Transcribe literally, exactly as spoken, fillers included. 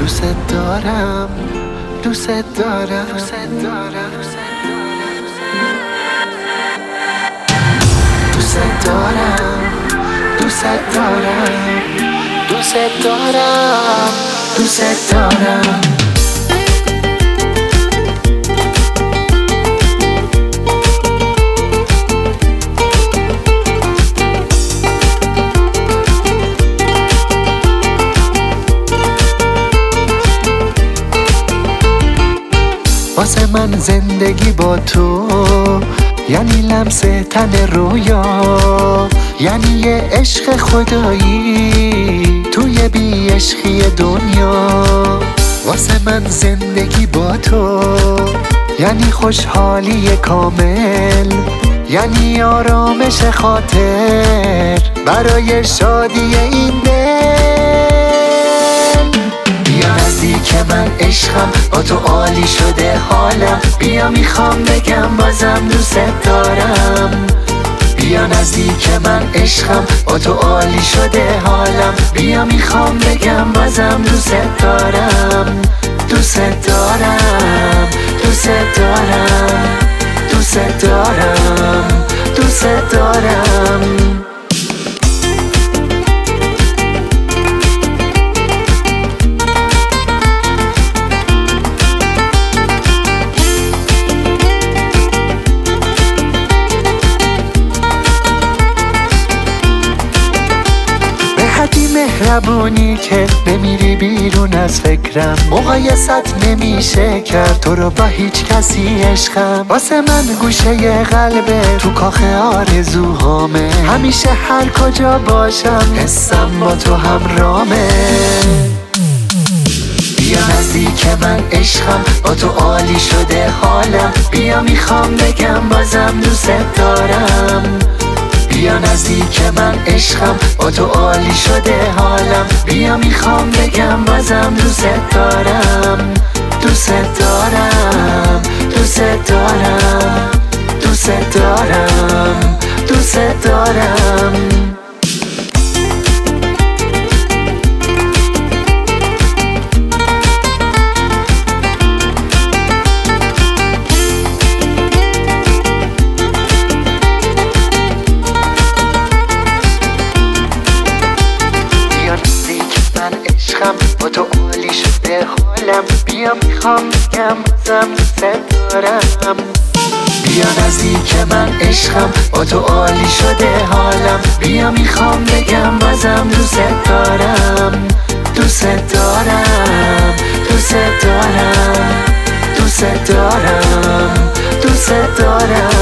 دوست دارم دوست دارم دوست دارم دوست دارم دوست دارم دوست دارم دوست دارم واسه من زندگی با تو یعنی لمس تن رویا، یعنی یه عشق خدایی توی بی عشقی دنیا. واسه من زندگی با تو یعنی خوشحالی کامل، یعنی آرامش خاطر برای شادی این دل. بیا نزدیک من عشقم، با تو عالی شده حالم. بیا میخوام بگم بازم دوست دارم. بیا نزدیک من عشقم، با تو عالی شده حالم. بیا میخوام بگم بازم دوست دارم دوست دارم دوست دارم دوست دارم دوست دارم. مهربونی که بمیری بیرون از فکرم، مقایست نمیشه کرد تو رو با هیچ کسی عشقم. واسه من گوشه قلبه تو کاخ آرزوهامه، همیشه هر کجا باشم حسم با تو همرامه. بیا نزدیک من عشقم، با تو عالی شده حالم. بیا میخوام بگم بازم دوست دارم. بیا نزدیک من عشقم، با تو عالی شده حالم. بیا میخوام بگم بازم دوست دارم دوست دارم دوست دارم دوست دارم دوست دارم. با تو عالی شده حالم. بیا میخوام بگم بازم دوست دارم. بیا نزدیک من عشقم، با تو عالی شده حالم. بیا میخوام بگم بازم دوست دارم دوست دارم دوست دارم دوست دارم دوست دارم.